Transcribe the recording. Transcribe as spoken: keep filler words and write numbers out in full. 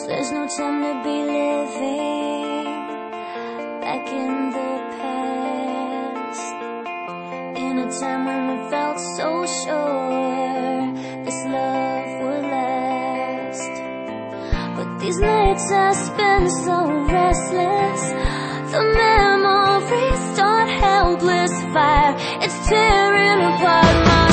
there's no time to be living back in the past, in a time when we felt so sure this love would last. But these nights I spend so restless, the memories start helpless fire, it's tearing apart my